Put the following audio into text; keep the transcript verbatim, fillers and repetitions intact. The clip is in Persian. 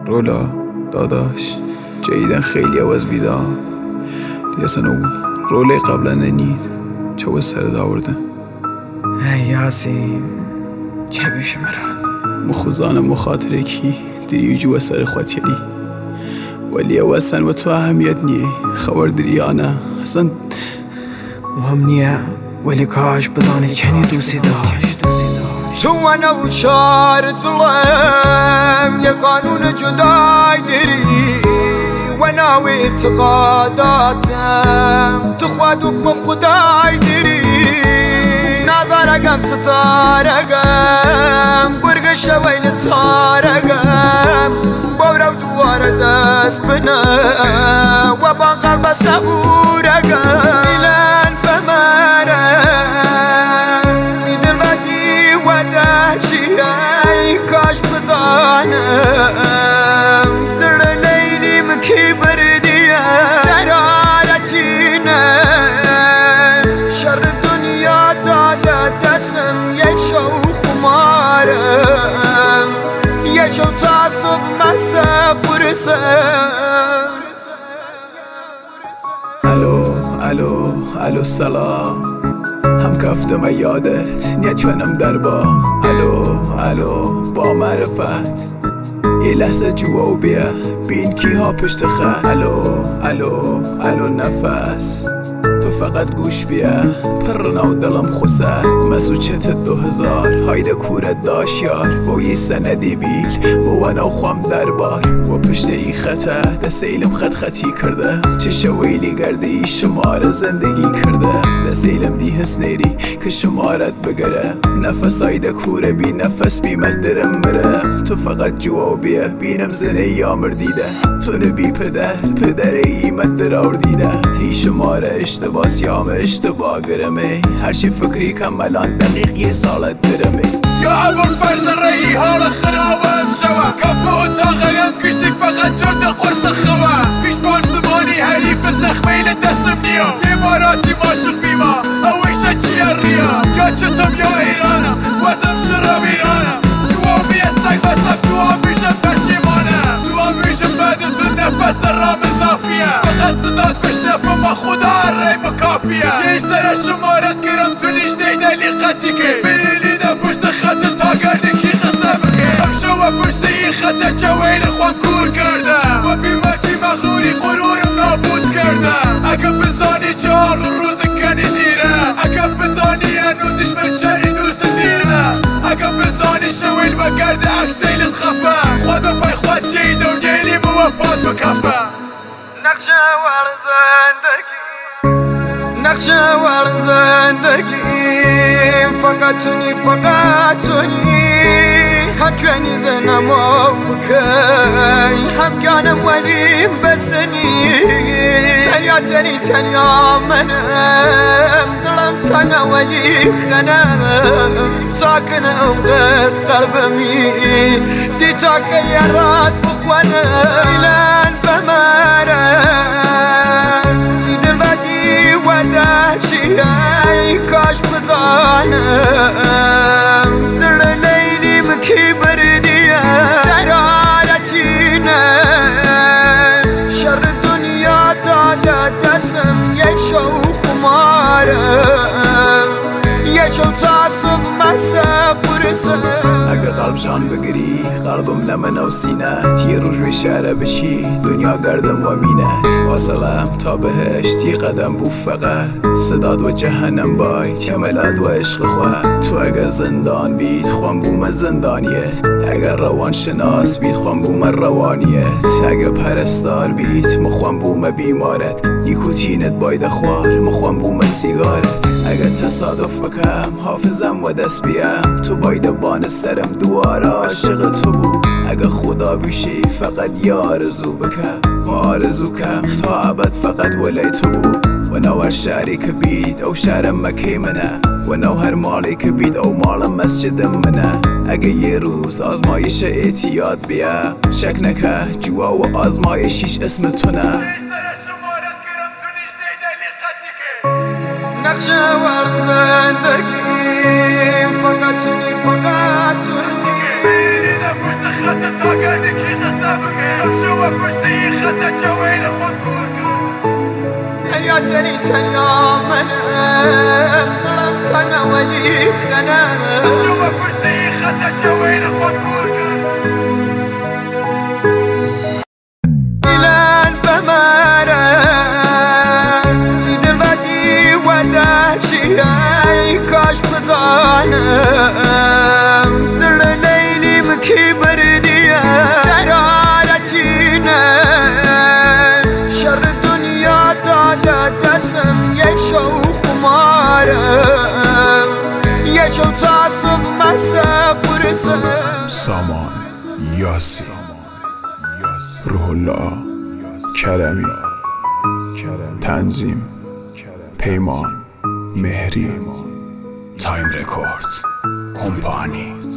رولا داداش جدیدن خیلی عوض بیدار دیگه اصلا اون روله قبلا ننید چه باید سر داوردن ای یاسین چه بیش مراد مخوزان مخاطره کی دری جو سر خاطری ولی اصلا و تو اهمیت نیه خبر دری آنه اصلا مهم نیه ولی کاش بدانی چنی دوستی داشت تو انا و چار دلم یه قانون جدای داری و ناوی اعتقاداتم تو خواد حکم خدای داری نظرگم ستارگم گرگ شویل تارگم بورو دوار دست بنا و با قلب صبورگم ایلان بمرم میدل ردی و دهشی ای کاش بزانم در لیلیم کی بردیه شرارتینه شر دنیا داده دستم یه شو خمارم یه شو تا صبح مسا برسم الو الو الو سلام هم کفتم یادت نیت کنم در بام الو الو با معرفت یه لحظه جوا و بیا بین کی ها پشت خط الو الو الو نفس تو فقط گوش بیا پرنا و دلم خوست مسو چت دو هزار هایده کورت داشت یار و یه سندی بیل و انا خوام دربار و پشت ای خطه دست ایلم خط خطی کرده چه شویلی گرده ای شمار زندگی کرده دست ایلم دی حس نیری که شمارت بگره نفس هایده کوره بی نفس بی مدرم مره تو فقط جوا بیا بینم زنه یامر دیده تو نبی پدر پدر ای مدر آور دیده هی شماره اشتباس یام اشتباه گرمه هرچی فکری کم الان دقیق یه سالت درمه یا عبور فرز رئی حال خرابم شوه کفو اتاقیم کشتی فقط جرد قرص خواه پیش بار زمانی حریف زخمیل دستم نیا یه باراتی ماشق بیما اویشه چیه ریا یا چطم یا ایرانم وزم شراب ایرانم جوام بیستک بسم دوام بیشم پشیمانم دوام بیشم بعد تو نفس رام اضافیه فقط صدات بشنفم ما خدا رای مکافیه یه سر شمارت گرم تو لیش دیده لیقتی که بریلیده پشت خط تا گرده کی قصه بخیر هم شو پشت این خط چوین خوام کور کرده و بیمتی مغروری غرورم نابود کرده اگه بزانی چهار روز کنی دیره اگه بزانی هنوزش مرچری دوست دیره اگه بزانی شویل و گرده اکسیلت خفه خدا پای خود جیده و نیلی موفاد بکفه نقشه ور زندگی نقشه ور زندگی فقط تونی فقط تونی هم کنی زنم و بکی هم گانم ولیم بزنی تنیا تنی تنیا منم دلم تنها ولی خنم ساکنم غیر قلبمی دیتا که یارات بخوانم ایلان بمرم دیدر بدی و دهشی ای کاش بزانم در لیلیم کی بردیه شرارتینه شر دنیا داده دستم یه شو خمارم یه شو تا صبح مسا برسم اگه قلب جان بگیری قلبم لمن و سینت یه روز به شهره بشی دنیا گردم و مینت واصلم تا بهشت یه قدم بو فقط صداد و جهنم باید یملاد و عشق خواهد تو اگه زندان بید خوام بوم زندانیت اگه روان شناس بید خوام بوم روانیت اگه پرستار بید مخوام بوم بیمارت نیکوتینت باید خوار مخوام بوم سیگارت اگه تصادف بکم حافظم و دست بیم تو باید بان سرم دوار عاشق تو بود اگه خدا بشی فقط یه آرزو بکم و آرزو کم تا عبد فقط ولی تو بود و نو هر شهری که بید او شهرم مکی منه و نو هر مالی که بید او مال مسجدم منه اگه یه روز آزمایش اعتیاد بیا شک نکه جوا و آزمایشیش اسم تو نه نقشه ور زندگیم فقط تونی فقط تونی تنیا تنی تنیا منم دلم تنها ولی خنم دیلن بمرم دیدر ودی ودشی ای کاش بزانم دل لیلیم کی بردیه شرارتینه شر دنیا داده دستم یه شو خمارم یه شو تاسم مسه برسم. سامان یاسی، روح الله کرمی، تنظیم پیمان مهری، تایم رکورد کمپانی.